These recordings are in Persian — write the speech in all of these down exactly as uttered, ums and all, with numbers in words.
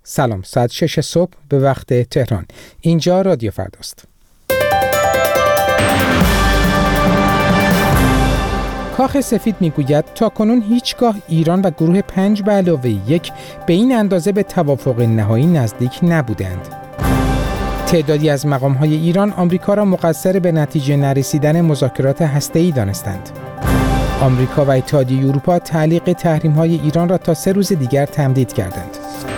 سلام، ساعت شش صبح به وقت تهران. اینجا رادیو فرداست. کاخ سفید میگوید تاکنون هیچگاه ایران و گروه پنج به علاوه یک به این اندازه به توافق نهایی نزدیک نبودند. تعدادی از مقام‌های ایران آمریکا را مقصر به نتیجه نرسیدن مذاکرات هسته‌ای دانستند. آمریکا و اتحادیه اروپا تعلیق تحریم‌های ایران را تا سه روز دیگر تمدید کردند.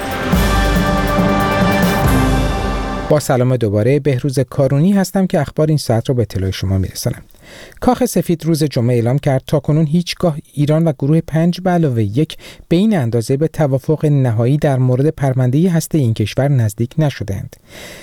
با سلام دوباره، بهروز کارونی هستم که اخبار این ساعت را به اطلاع شما میرسانم. کاخ سفید روز جمعه اعلام کرد تاکنون هیچگاه ایران و گروه پنج به علاوه یک به این اندازه به توافق نهایی در مورد پرونده هسته این کشور نزدیک نشدند.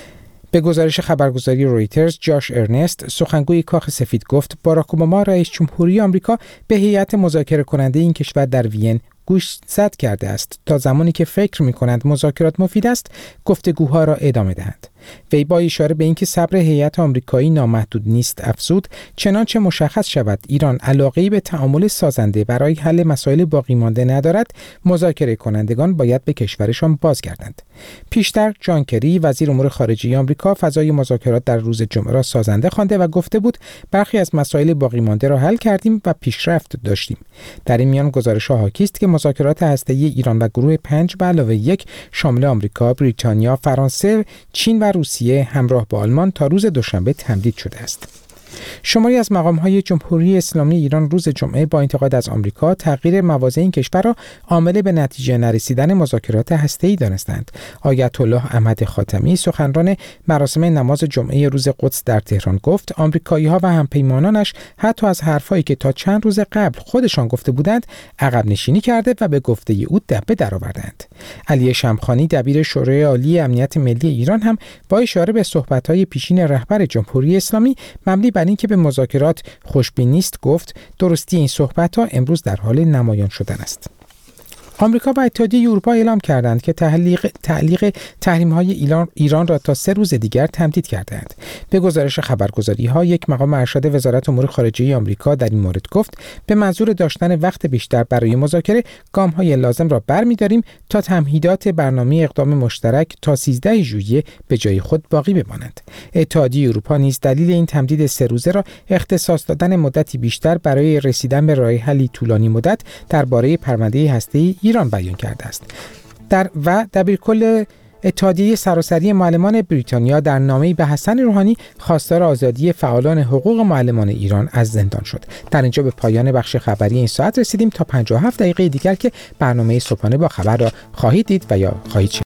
به گزارش خبرگزاری رویترز، جاش ارنست، سخنگوی کاخ سفید گفت باراک اوباما رئیس جمهوری آمریکا به هیئت مذاکره کننده این کشور در وین گوشزد کرده است تا زمانی که فکر می‌کنند مذاکرات مفید است گفتگوها را ادامه دهند. وی با اشاره به اینکه صبر هیئت آمریکایی نامحدود نیست افزود چنانچه مشخص شود ایران علاقه‌ای به تعامل سازنده برای حل مسائل باقی مانده ندارد، مذاکره کنندگان باید به کشورشان بازگردند. پیشتر جان کری وزیر امور خارجه آمریکا فضای مذاکرات در روز جمعه را سازنده خوانده و گفته بود برخی از مسائل باقی مانده را حل کردیم و پیشرفت داشتیم. در این میان گزارش‌ها حاکی است که مذاکرات هسته‌ای ایران و گروه پنج به علاوه یک شامل آمریکا، بریتانیا، فرانسه، چین و روسیه همراه با آلمان تا روز دوشنبه تمدید شده است. شماری از مقام‌های جمهوری اسلامی ایران روز جمعه با انتقاد از آمریکا تغییر مواضع این کشور را عامل به نتیجه نرسیدن مذاکرات هسته‌ای دانستند. آیت الله احمد خاتمی سخنران مراسم نماز جمعه روز قدس در تهران گفت آمریکایی‌ها و همپیمانانش حتی از حرفایی که تا چند روز قبل خودشان گفته بودند عقب نشینی کرده و به گفته او دبه درآوردند. علی شمخانی دبیر شورای عالی امنیت ملی ایران هم با اشاره به صحبت‌های پیشین رهبر جمهوری اسلامی مبنی بر اینکه به مذاکرات خوشبین نیست گفت درستی این صحبت‌ها امروز در حال نمایان شدن است. آمریکا و اتحادیه اروپا اعلام کردند که تعلیق تعلیق تحریم‌های ایران ایران را تا سه روز دیگر تمدید کردند. به گزارش خبرگزاری‌ها یک مقام ارشد وزارت امور خارجه آمریکا در این مورد گفت به منظور داشتن وقت بیشتر برای مذاکره گام‌های لازم را برمی‌داریم تا تمهیدات برنامه اقدام مشترک تا سیزده ژوئیه به جای خود باقی بمانند. اتحادیه اروپا نیز دلیل این تمدید سه روزه را اختصاص دادن مدتی بیشتر برای رسیدن به راه حلی طولانی مدت درباره پرونده هسته‌ای ایران بیان کرده است. در و دبیرکل اتحادیه سراسری معلمان بریتانیا در نامه‌ای به حسن روحانی خواستار آزادی فعالان حقوق معلمان ایران از زندان شد. در اینجا به پایان بخش خبری این ساعت رسیدیم. تا پنجاه و هفت دقیقه دیگر که برنامه صبحانه با خبر را خواهید دید و یا خواهید شنید.